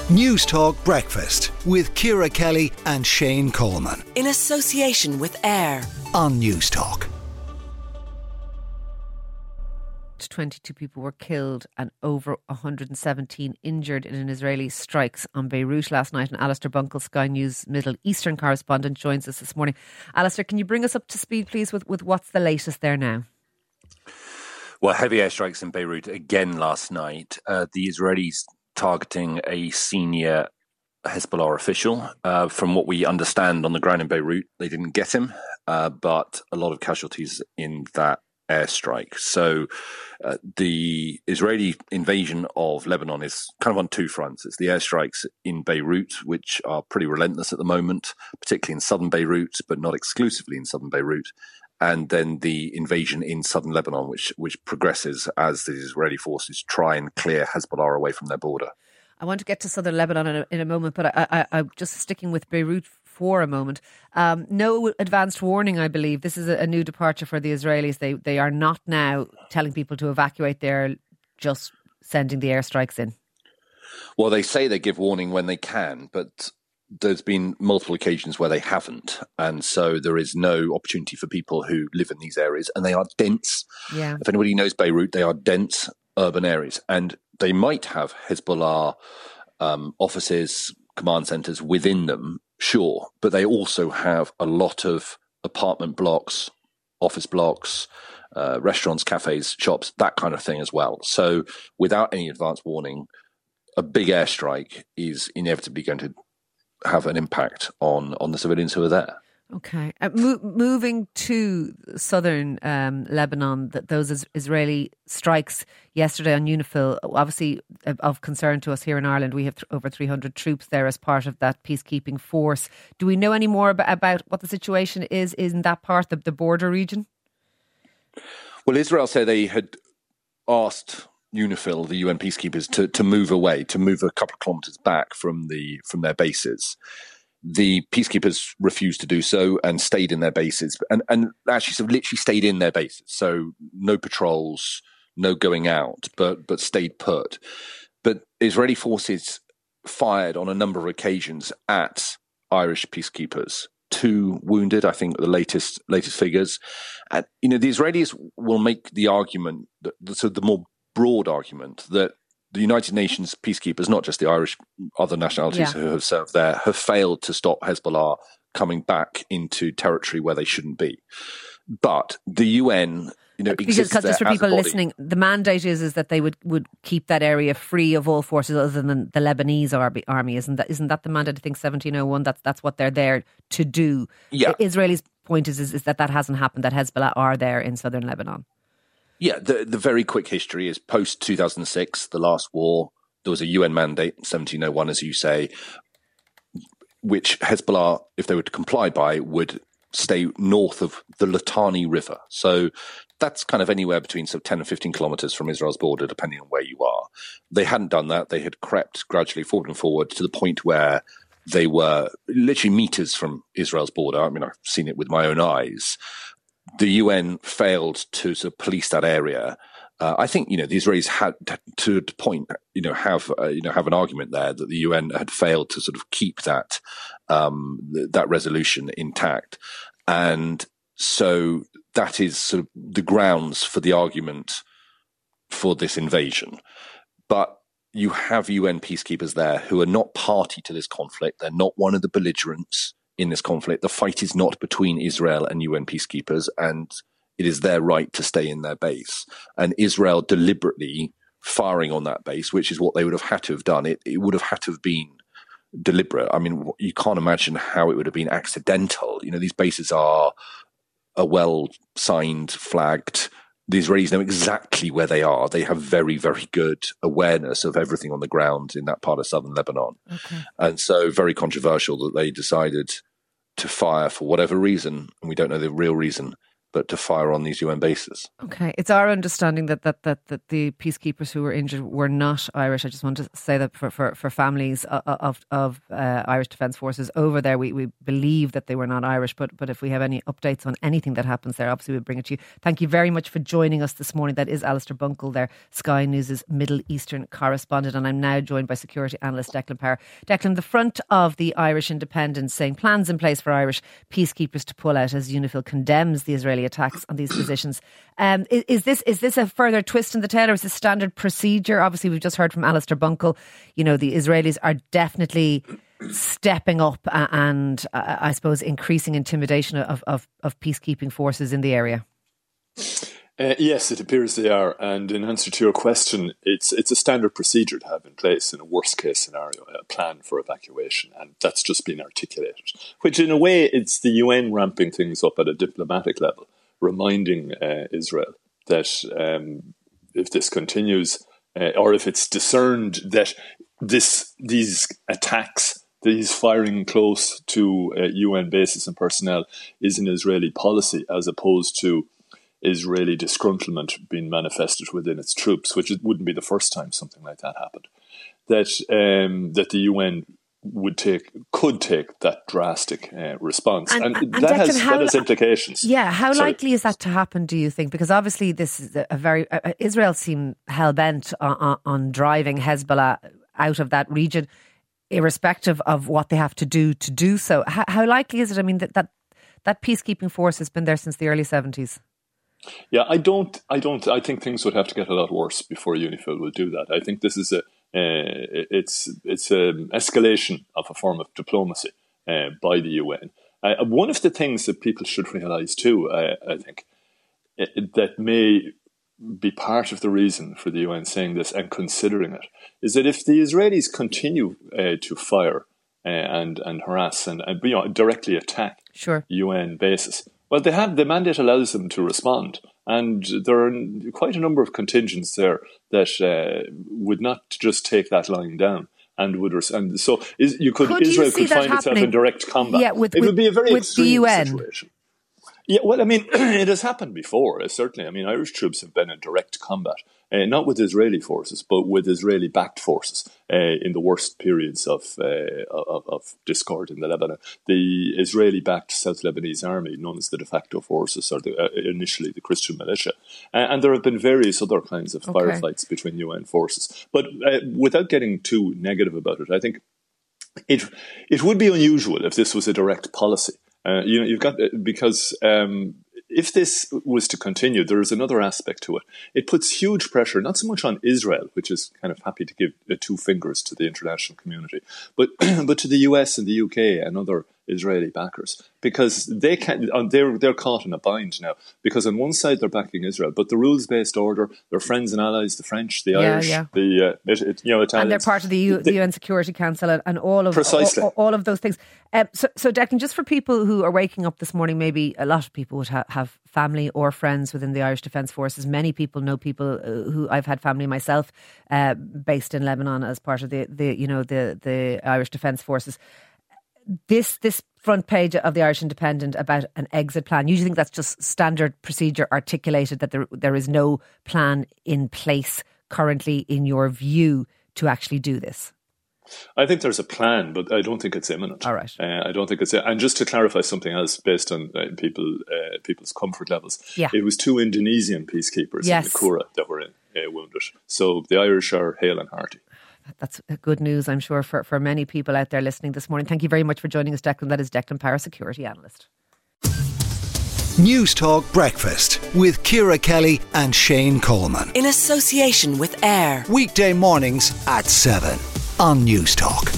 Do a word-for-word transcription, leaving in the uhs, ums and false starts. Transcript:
News Talk Breakfast with Ciara Kelly and Shane Coleman. In association with AIR on News Talk. twenty-two people were killed and over one hundred seventeen injured in an Israeli strikes on Beirut last night. And Alistair Bunkle, Sky News Middle Eastern correspondent, joins us this morning. Alistair, can you bring us up to speed, please, with, with what's the latest there now? Well, heavy airstrikes in Beirut again last night. Uh, the Israelis targeting a senior Hezbollah official. Uh, from what we understand on the ground in Beirut, they didn't get him, uh, but a lot of casualties in that airstrike. So uh, the Israeli invasion of Lebanon is kind of on two fronts. It's the airstrikes in Beirut, which are pretty relentless at the moment, particularly in southern Beirut, but not exclusively in southern Beirut. And then the invasion in southern Lebanon, which which progresses as the Israeli forces try and clear Hezbollah away from their border. I want to get to southern Lebanon in a, in a moment, but I, I, I'm just sticking with Beirut for a moment. Um, no advanced warning, I believe. This is a, a new departure for the Israelis. They they are not now telling people to evacuate. They're just sending the airstrikes in. Well, they say they give warning when they can, but there's been multiple occasions where they haven't. And so there is no opportunity for people who live in these areas. And they are dense. Yeah. If anybody knows Beirut, they are dense urban areas. And they might have Hezbollah um, offices, command centres within them, sure. But they also have a lot of apartment blocks, office blocks, uh, restaurants, cafes, shops, that kind of thing as well. So without any advance warning, a big airstrike is inevitably going to have an impact on, on the civilians who are there. Okay. Uh, mo- moving to southern um, Lebanon, that those is- Israeli strikes yesterday on UNIFIL, obviously of, of concern to us here in Ireland. We have th- over three hundred troops there as part of that peacekeeping force. Do we know any more about, about what the situation is in that part, the, the border region? Well, Israel said they had asked UNIFIL, the U N peacekeepers, to, to move away, to move a couple of kilometres back from the from their bases. The peacekeepers refused to do so and stayed in their bases, and, and actually sort of literally stayed in their bases. So no patrols, no going out, but but stayed put. But Israeli forces fired on a number of occasions at Irish peacekeepers. Two wounded, I think, the latest latest figures. And you know, the Israelis will make the argument, that, so the more broad argument, that the United Nations peacekeepers, not just the Irish, other nationalities yeah. who have served there, have failed to stop Hezbollah coming back into territory where they shouldn't be. But the U N, you know, exists because just for there as people a body. listening, the mandate is is that they would, would keep that area free of all forces other than the Lebanese army. army. Isn't that isn't that the mandate? I think seventeen oh one. That's that's what they're there to do. Yeah. Israel's point is, is is that that hasn't happened. That Hezbollah are there in southern Lebanon. Yeah, the, the very quick history is post two thousand six, the last war, there was a U N mandate, seventeen oh one, as you say, which Hezbollah, if they were to comply by, would stay north of the Litani River. So that's kind of anywhere between sort of ten and fifteen kilometres from Israel's border, depending on where you are. They hadn't done that. They had crept gradually forward and forward to the point where they were literally metres from Israel's border. I mean, I've seen it with my own eyes. The U N failed to sort of police that area. Uh, I think, you know, the Israelis had to, to point, you know, have uh, you know have an argument there that the U N had failed to sort of keep that um, th- that resolution intact, and so that is sort of the grounds for the argument for this invasion. But you have U N peacekeepers there who are not party to this conflict. They're not one of the belligerents in this conflict. The fight is not between Israel and U N peacekeepers, and it is their right to stay in their base. And Israel deliberately firing on that base, which is what they would have had to have done. It, it would have had to have been deliberate. I mean, you can't imagine how it would have been accidental. You know, these bases are a well-signed, flagged. The Israelis know exactly where they are. They have very, very good awareness of everything on the ground in that part of southern Lebanon. Okay. And so very controversial that they decided to fire for whatever reason, and we don't know the real reason, but to fire on these U N bases. Okay, it's our understanding that that that, that the peacekeepers who were injured were not Irish. I just want to say that for, for, for families of of, of uh, Irish Defence Forces over there, we, we believe that they were not Irish. But but if we have any updates on anything that happens there, obviously we'll bring it to you. Thank you very much for joining us this morning. That is Alistair Bunkle there, Sky News' Middle Eastern correspondent, and I'm now joined by security analyst Declan Power. Declan, the front of the Irish Independent saying plans in place for Irish peacekeepers to pull out as UNIFIL condemns the Israeli attacks on these positions. Um, is, is this is this a further twist in the tail, or is this standard procedure? Obviously, we've just heard from Alistair Bunkle. You know, the Israelis are definitely stepping up and, uh, I suppose, increasing intimidation of, of, of peacekeeping forces in the area. Uh, yes, it appears they are. And in answer to your question, it's it's a standard procedure to have in place in a worst case scenario, a plan for evacuation. And that's just been articulated, which in a way, it's the U N ramping things up at a diplomatic level, reminding uh, Israel that um, if this continues, uh, or if it's discerned that this these attacks, these firing close to uh, U N bases and personnel is an Israeli policy as opposed to Israeli disgruntlement being manifested within its troops, which it wouldn't be the first time something like that happened, that um, that the U N would take, could take that drastic uh, response. And, and, and that, Declan, has, how, that has implications. Yeah, how Sorry. likely is that to happen, do you think? Because obviously this is a very... Uh, Israel seem hell-bent on, on, on driving Hezbollah out of that region, irrespective of what they have to do to do so. How, how likely is it? I mean, that, that that peacekeeping force has been there since the early seventies. Yeah, I don't, I don't, I think things would have to get a lot worse before UNIFIL will do that. I think this is a, uh, it's, it's an escalation of a form of diplomacy uh, by the U N. Uh, one of the things that people should realise too, uh, I think, uh, that may be part of the reason for the U N saying this and considering it, is that if the Israelis continue uh, to fire uh, and and harass and, and you know, directly attack sure. U N bases, well, they have the mandate allows them to respond, and there are quite a number of contingents there that uh, would not just take that line down. And would res- and so is, you could, could Israel you could find itself in direct combat. Yeah, with, it with, would be a very with extreme the U N. situation. Yeah, well, I mean, it has happened before, uh, certainly. I mean, Irish troops have been in direct combat, uh, not with Israeli forces, but with Israeli-backed forces uh, in the worst periods of, uh, of of discord in the Lebanon. The Israeli-backed South Lebanese army, known as the de facto forces, or the, uh, initially the Christian militia. Uh, and there have been various other kinds of okay. firefights between U N forces. But uh, without getting too negative about it, I think it it would be unusual if this was a direct policy. Uh, you know, you've got because um, if this was to continue, there is another aspect to it. It puts huge pressure, not so much on Israel, which is kind of happy to give uh, two fingers to the international community, but but to the U S and the U K and other Israeli backers, because they can they're they're caught in a bind now. Because on one side they're backing Israel, but the rules-based order, their friends and allies, the French, the yeah, Irish, yeah. the uh, it, it, you know Italians, and they're part of the, U, they, the U N Security Council and, and all of precisely. all, all of those things. Um, so, so Declan, just for people who are waking up this morning, maybe a lot of people would ha- have family or friends within the Irish Defence Forces. Many people know people uh, who I've had family myself uh, based in Lebanon as part of the, the you know the the Irish Defence Forces. This this front page of the Irish Independent about an exit plan, you think that's just standard procedure articulated, that there there is no plan in place currently, in your view, to actually do this? I think there's a plan, but I don't think it's imminent. All right. Uh, I don't think it's. And just to clarify something else, based on uh, people uh, people's comfort levels, yeah. it was two Indonesian peacekeepers yes. in the Kura that were in, uh, wounded. So the Irish are hale and hearty. That's good news, I'm sure, for, for many people out there listening this morning. Thank you very much for joining us, Declan. That is Declan Power, security analyst. News Talk Breakfast with Ciara Kelly and Shane Coleman. In association with AIR. Weekday mornings at seven on News Talk.